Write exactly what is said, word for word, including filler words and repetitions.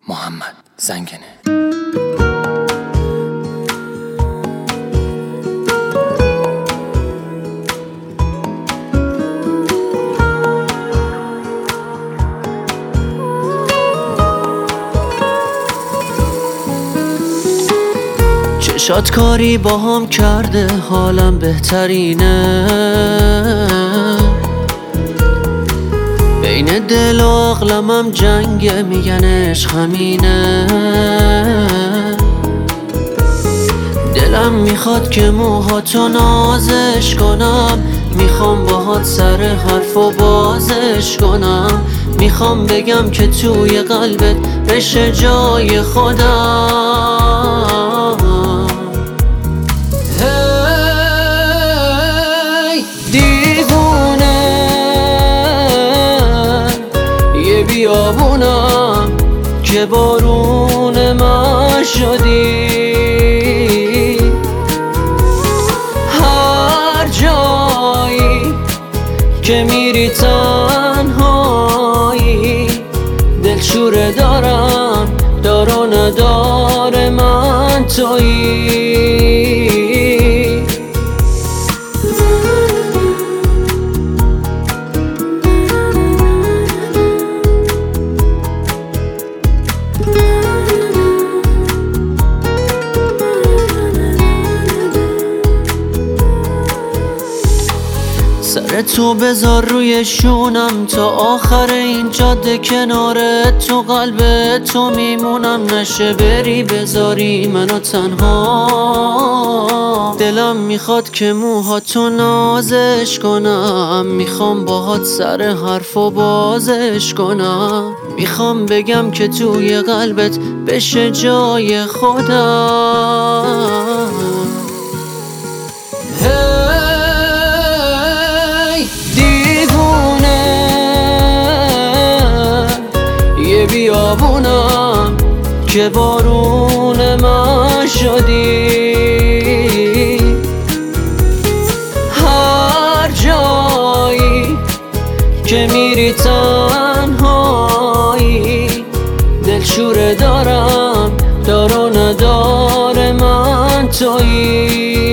محمد زنگنه. چشات کاری با هم کرده حالم بهترینه، بین دل و عقلمم جنگه میگن عشق همینه. دلم میخواد که موهاتو نازش کنم، میخوام باهات سر حرف و بازش کنم، میخوام بگم که توی قلبت بشه جای خودم. هی دیوونه یه بیابونم که بارون من شدی، هر جایی که میری تنهایی دلشوره دارم، دار و ندار من تویی. سر تو بذار روی شونم تا آخر این جاده، کنار تو قلب تو میمونم، نشه بری بذاری منو تنها. دلم میخواد که موهاتو نازش کنم، میخوام باهات سر حرف و بازش کنم، میخوام بگم که توی قلبت بشه جای خودم. بیابونم که بارون من شدی، هر جایی که میری تنهایی دلشوره دارم، دار و ندار من تویی.